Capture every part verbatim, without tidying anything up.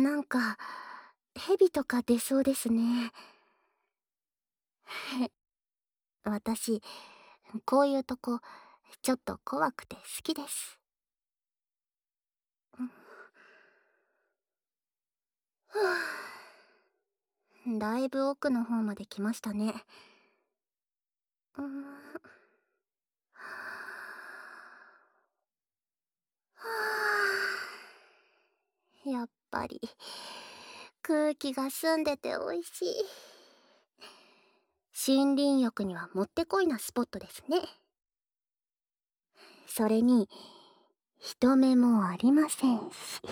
なんか、蛇とか出そうですね。私、こういうとこ、ちょっと怖くて好きです。ふぅだいぶ奥の方まで来ましたね。うーんはあ、やっぱり空気が澄んでて美味しい。森林浴にはもってこいなスポットですね。それに人目もありませんし、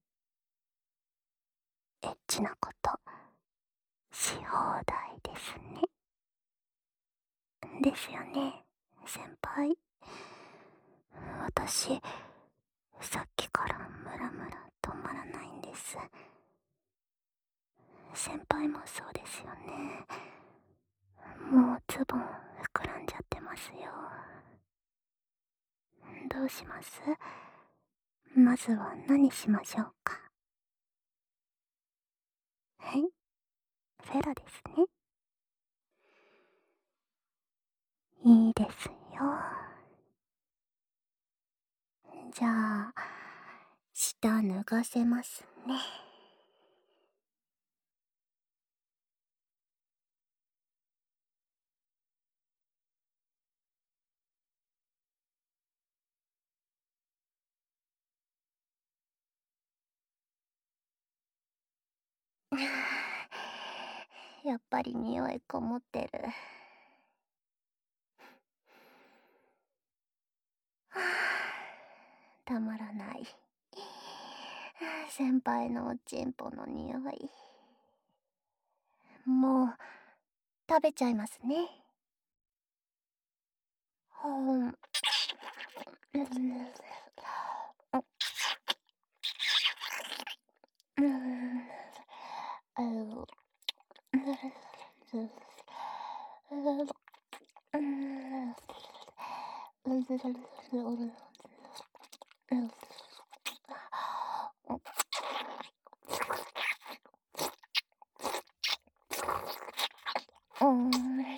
エッチなことし放題ですね。ですよね、先輩。私さっきからムラムラ止まらないんです。先輩もそうですよね。もうズボン膨らんじゃってますよ。どうします？まずは何しましょうか？はい、フェラですね。いいですよ。じゃあ下脱がせますね。やっぱり匂いこもってる。はあ、たまらない。先輩のおちんぽの匂い。もう食べちゃいますね。ほん。うん。あの。うん。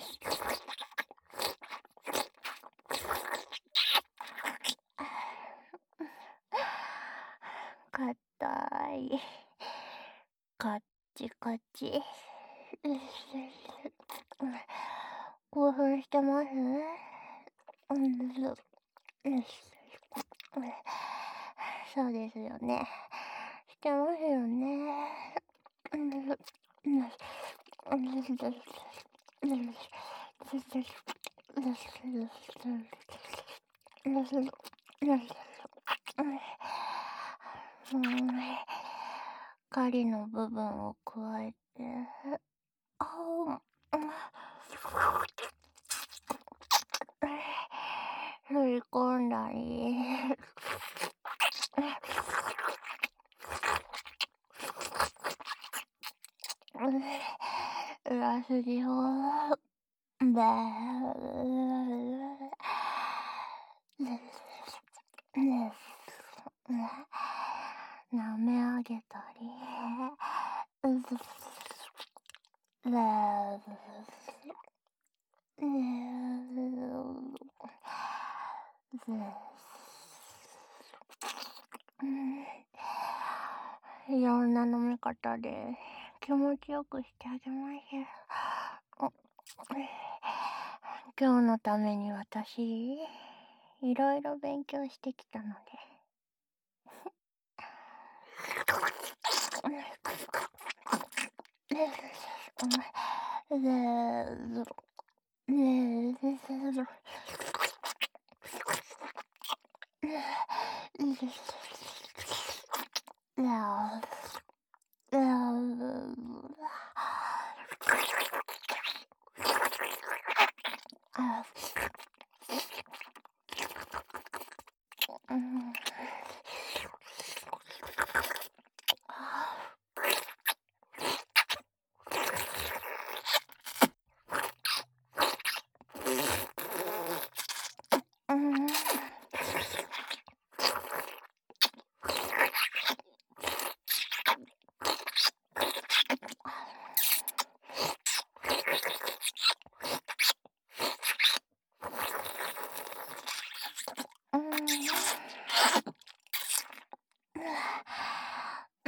かたい。カッチカチ。興奮してます？そうですよね。してますよね。うん、狩りの部分を加えて、ああ、飲み込んだり。裏筋をべ舐め上げたり、いろんな飲み方で気持ちよくしてあげます。今日のために私いろいろ勉強してきたので。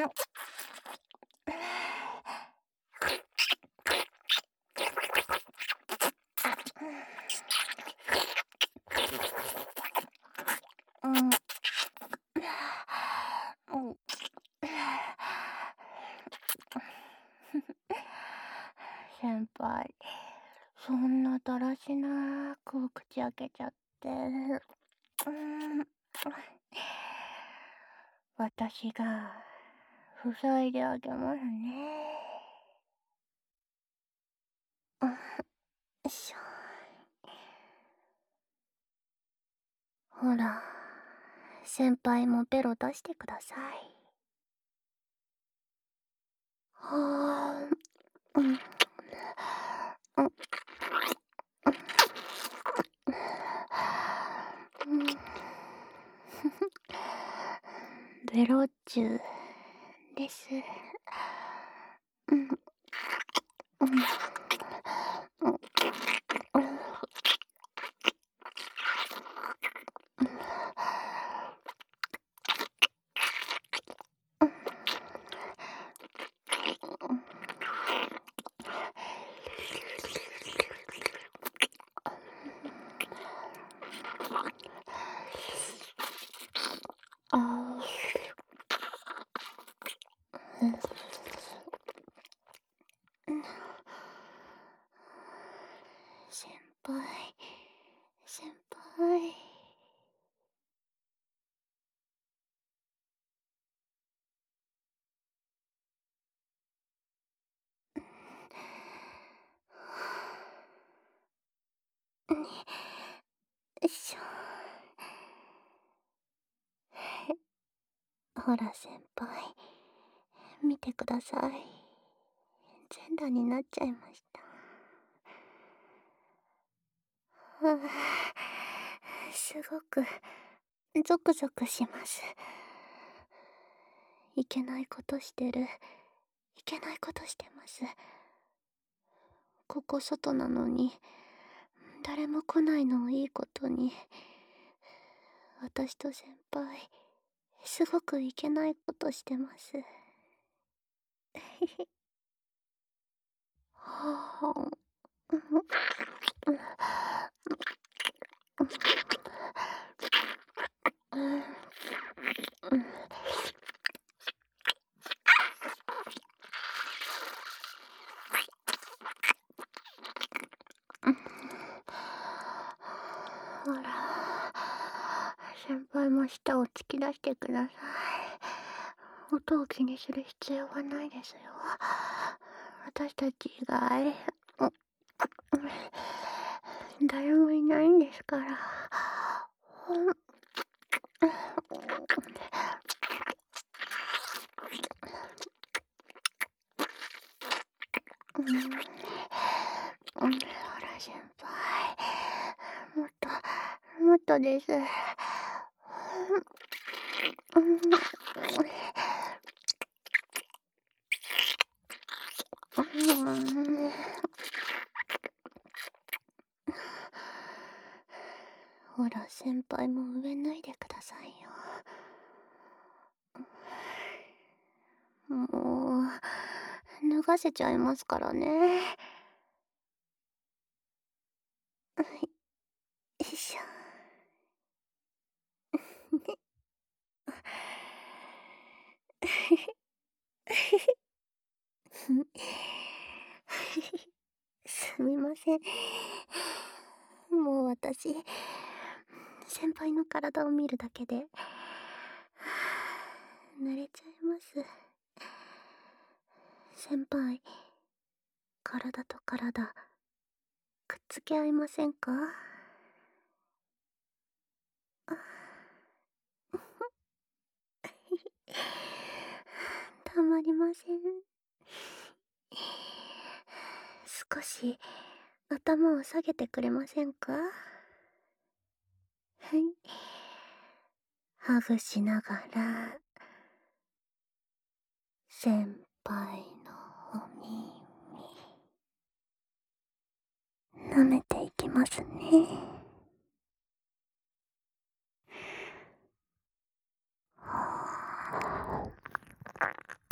先輩、そんなだらしなく口開けちゃって。うん、私が塞いであげますね。よいしょ。ほら、先輩もベロ出してください。はあ、うん、うん、うん、ベロチュです。うん、うん、うん、ああ、うん、先輩、先輩。よいしょ。ほら先輩、見てください。全裸になっちゃいました。はあ、すごくゾクゾクします。いけないことしてる。いけないことしてます。ここ外なのに誰も来ないのをいいことに、私と先輩すごくいけないことしてます。はあ、ほら、先輩も舌を突き出してください。音を気にする必要はないですよ。私たち以外誰もいないんですから。うん、うん、ほら先輩、もっともっとです。うん、うん、ほら先輩も上脱いでくださいよ。もう脱がせちゃいますからね。よいしょ。すみません。もう私、先輩の体を見るだけで慣れちゃいます。先輩、体と体くっつけ合いませんか？たまりません。少し頭を下げてくれませんか？はい。ハグしながら先輩のお耳舐めていきますね。はあ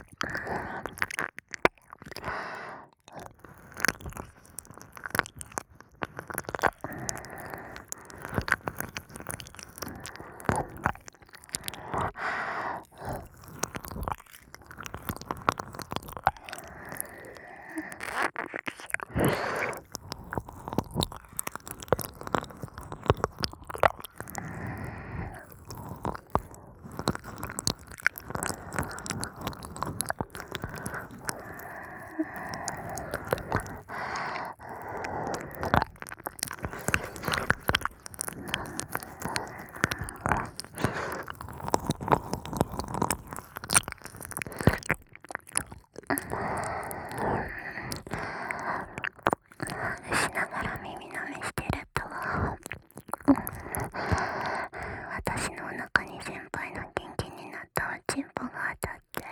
チンポが当たって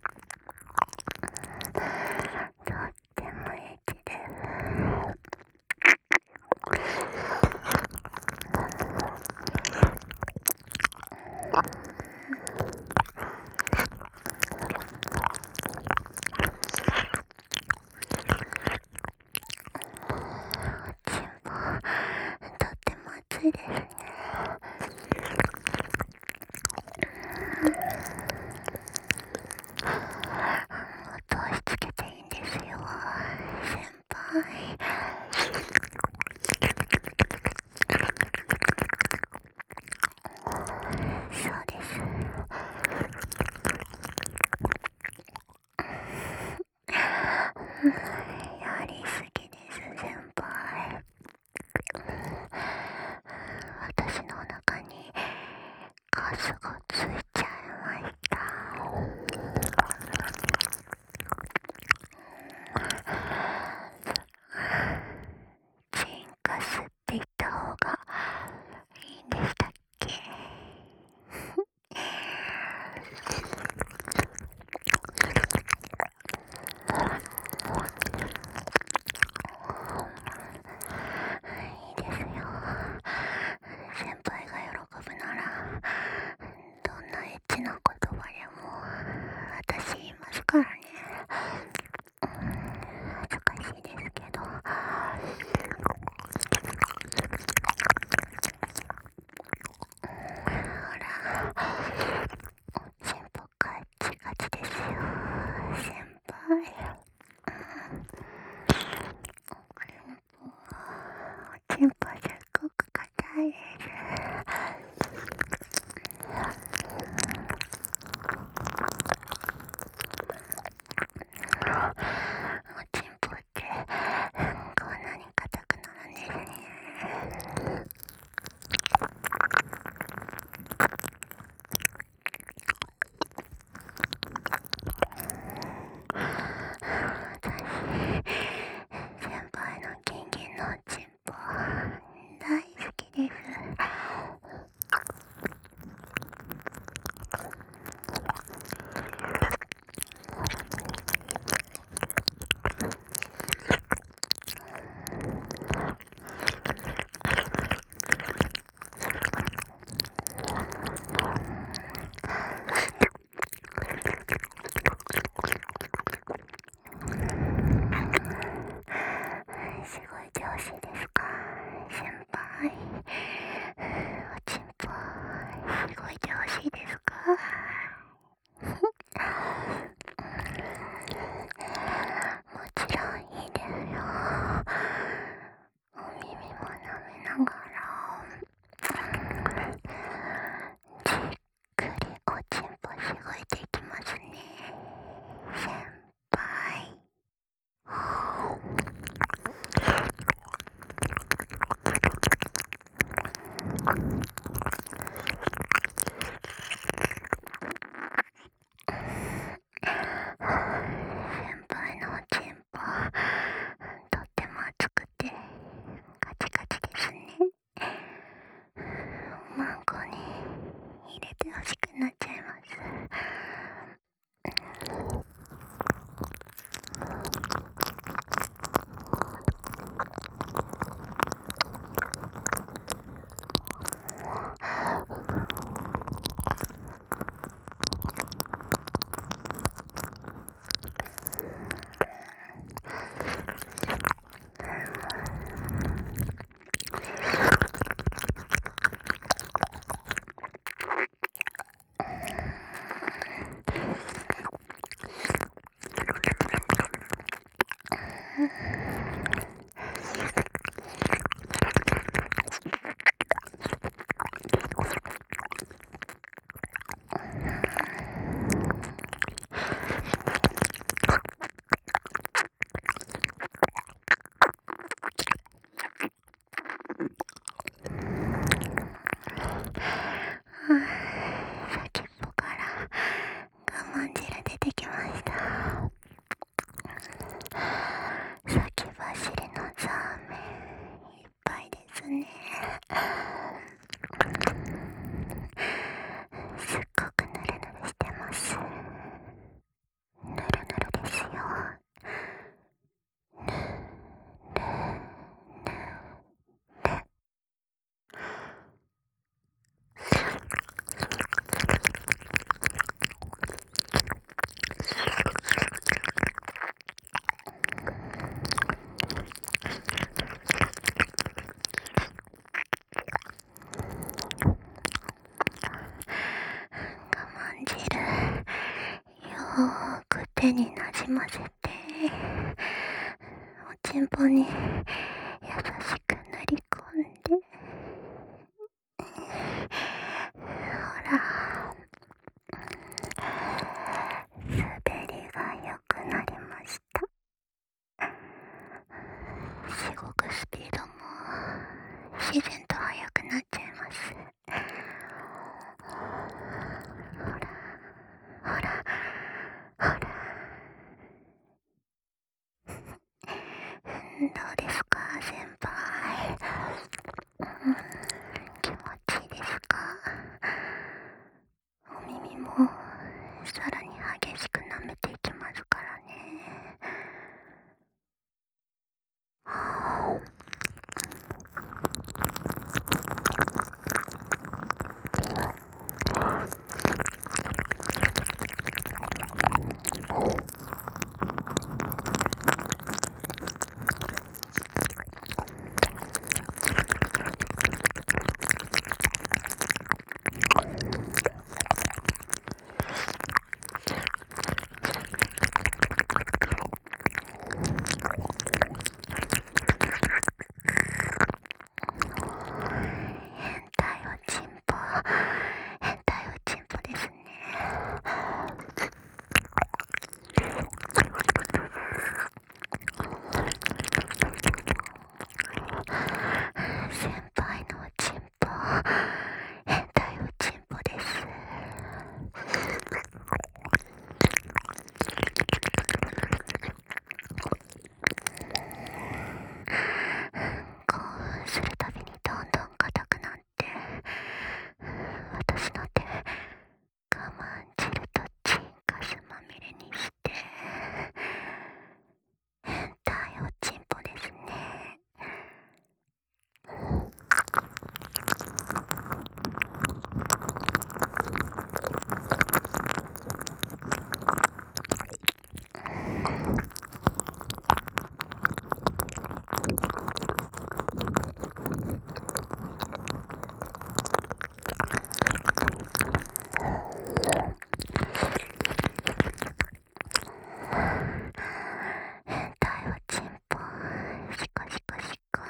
とってもエッチです。とっても暑いですね。音をしつけていいんですよ、先輩。そうです。やりすぎです、先輩。私のお腹にガスがついちゃいました。チンガスって言った方がいいんでしたっけ？いいですよ。先輩が喜ぶならどんなエッチな言葉でも私言いますからね。恥ずかしいですけど。ほら、おちんぽガッチガチですよ、先輩。おちんぽすっごく硬いです。おちんぽってこんなに硬くなるんですね。私、先輩のギンギンのおちんぽ大好きです。すごい調子ですか、先輩。おちんぽすごい調子ですか？もちろんいいですよ。お耳も舐めながらじっくりおちんぽしごいていきますね、先輩。先輩のおちんぽとっても熱くてカチカチですね。おまんこに入れてほしくなっちゃいます。先っぽから我慢汁出てきました。先走りのザーメンいっぱいですね。すっごくぬるぬるしてます。 ーく手になじませて、おちんぽに優しく塗り込んで、ほら、滑りが良くなりました。しごくスピードも自然と速くなっちゃいます。ほらほらほらどうですか先輩、うん、気持ちいいですか？お耳もさらに激しく舐めていきますからね。はあ、変態おちんぽ、変態おちんぽですね。先輩のおちんぽ、変態おちんぽです。興奮するたびにどんどん硬くなって、私の手、我慢汁とチンカスまみれにして、変態おちんぽですね。変態おちんぽ、シコシコシコ。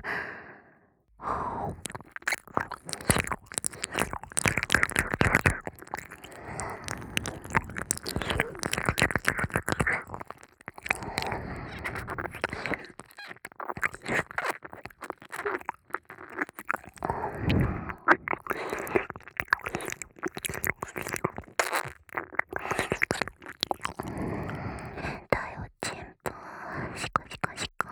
変態おちんぽ、シコシコシコ。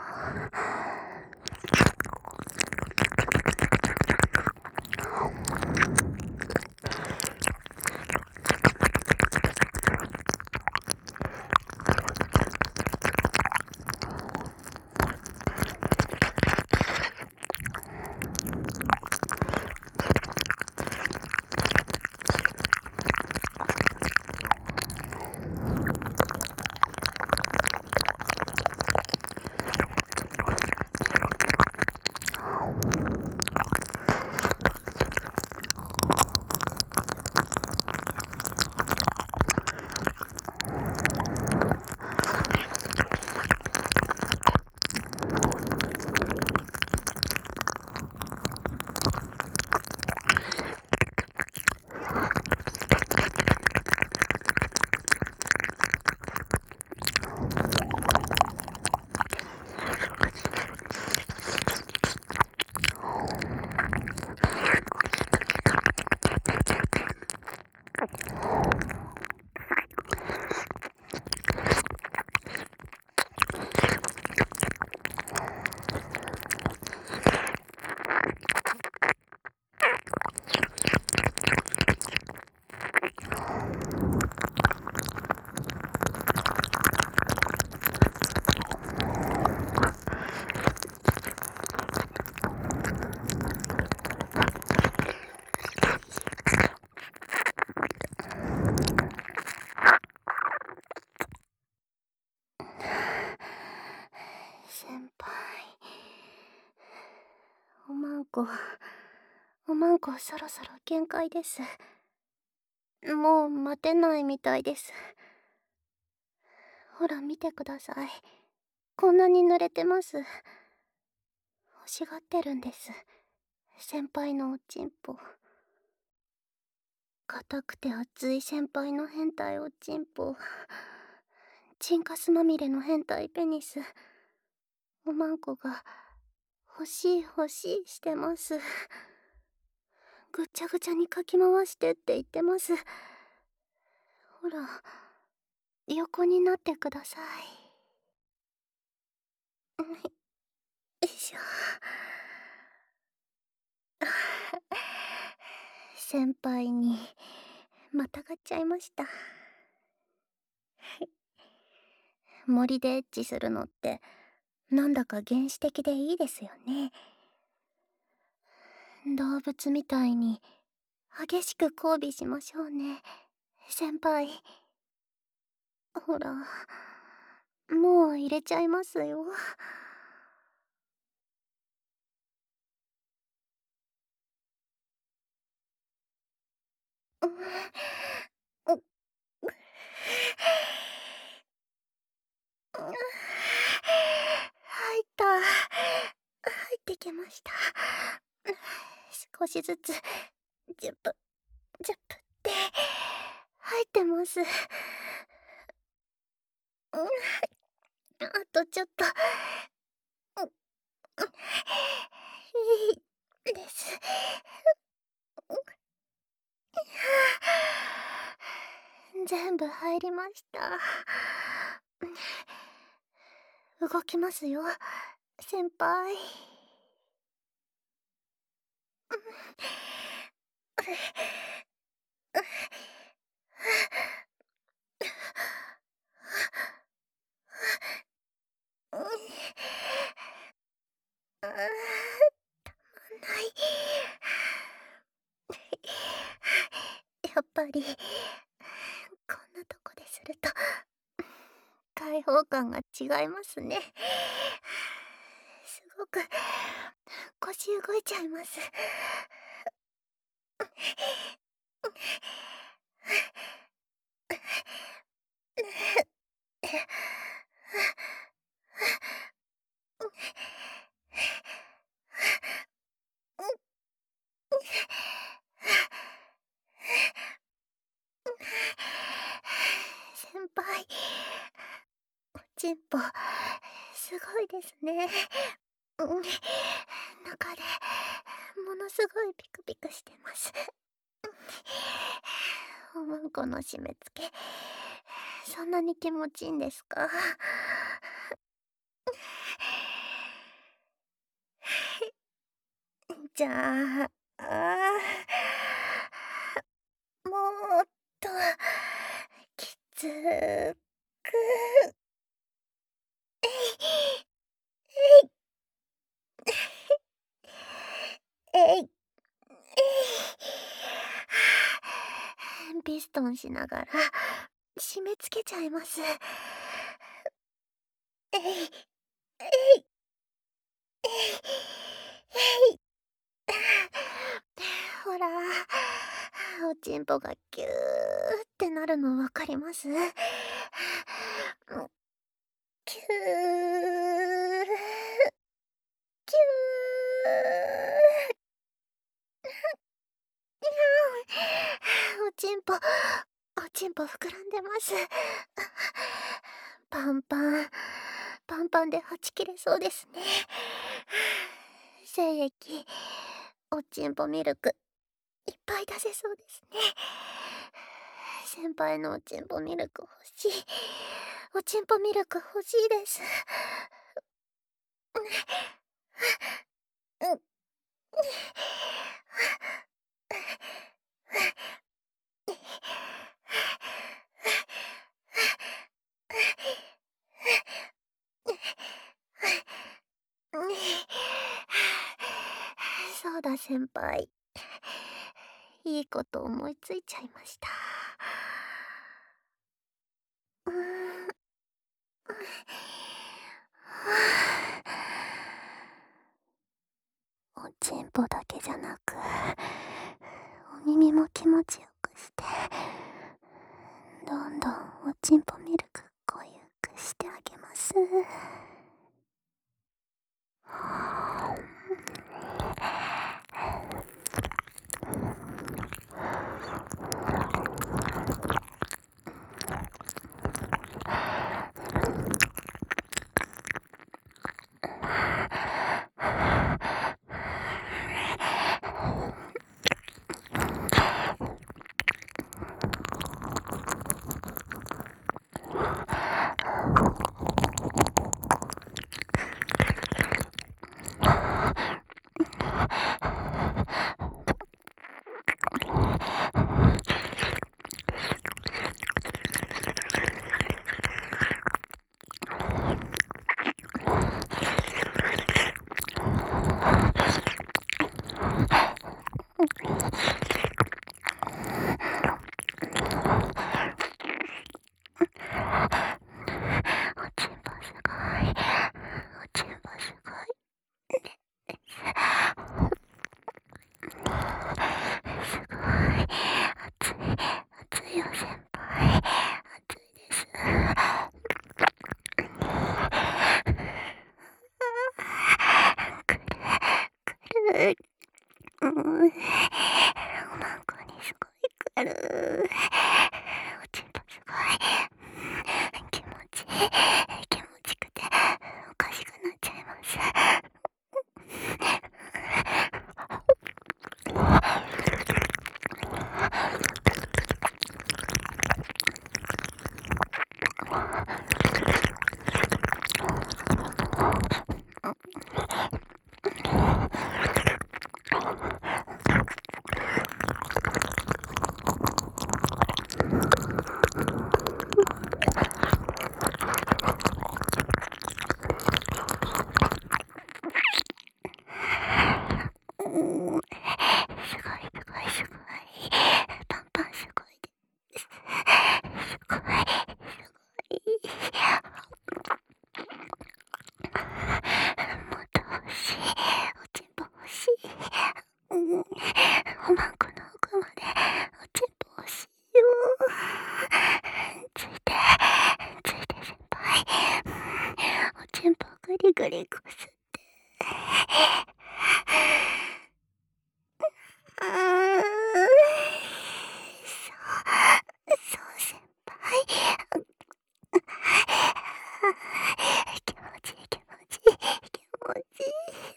先輩、おまんこ、おまんこそろそろ限界です。もう待てないみたいです。 ほら見てください。こんなに濡れてます。欲しがってるんです。先輩のおちんぽ。硬くて熱い先輩の変態おちんぽ。チンカスまみれの変態ペニス。おまんこが欲しい欲しいしてます。ぐっちゃぐちゃにかき回してって言ってます。ほら、横になってください。よいしょ。先輩にまたがっちゃいました。森でエッチするのってなんだか原始的でいいですよね。動物みたいに激しく交尾しましょうね、先輩。ほら、もう入れちゃいますよ。うっ入った。入ってきました。少しずつ、ジュップ、ジュップって入ってます。あとちょっと。いいです。全部入りました。動きますよ、先輩。あー、たまんない。やっぱりこんなとこですると開放感が違いますね。すごく腰動いちゃいます。先輩、おちんぽすごいですね。うん、中でものすごいピクピクしてます。おまんこの締め付けそんなに気持ちいいんですか？じゃあ、あーもっときつく、えいえいえいピストンしながら締め付けちゃいます。えいえいえいえいほら、おちんぽがキューってなるのわかります？キューキューおちんぽ、おちんぽ膨らんでます。パンパン、パンパンではち切れそうですね。精液、おちんぽミルク、いっぱい出せそうですね。先輩のおちんぽミルク欲しい。おちんぽミルク欲しいです。うん。そうだ先輩、いいこと思いついちゃいました。うーん、おちんぽだけじゃなくお耳も気持ちよくして、どんどんおちんぽミルク濃ゆくしてあげます。うん、おまんこにすごいくる。おちんぽすごい気持ちいい、気持ちくておかしくなっちゃいます。うん、すごいすごいすごい。パンパンすごいです。すごい、すごい。もっと欲しい。おちんぽ欲しい。うん、おまんこの奥までおちんぽ欲しいよ。ついて、ついて先輩。おちんぽグリグリこすって。あー、そう、そう先輩。気持ちいい気持ちいい気持ちいい。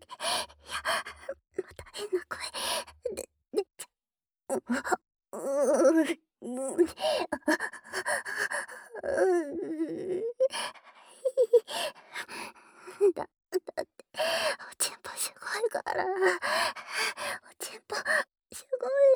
変な声で出ちゃう。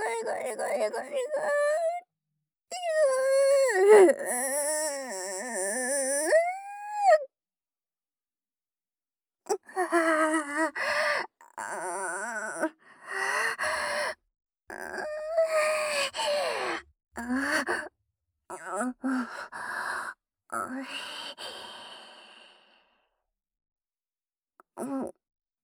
ゴリゴリゴリゴリゴリ。うん。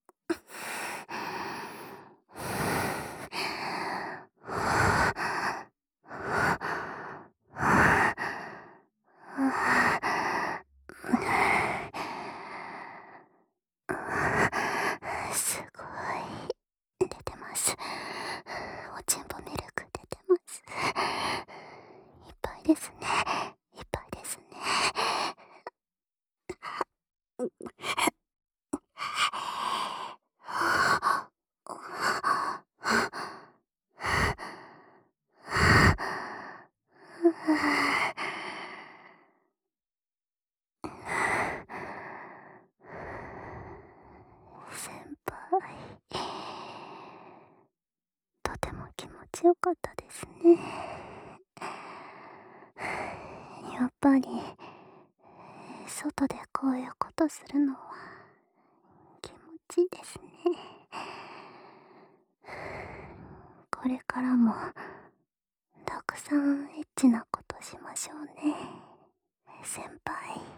すごい出てます。おちんぽミルク出てます。いっぱいですね。いっぱいですね。先輩、とても気持ちよかったですね。やっぱり外でこういうことするのは気持ちいいですね。これからもたくさんエッチなことしましょうね、先輩。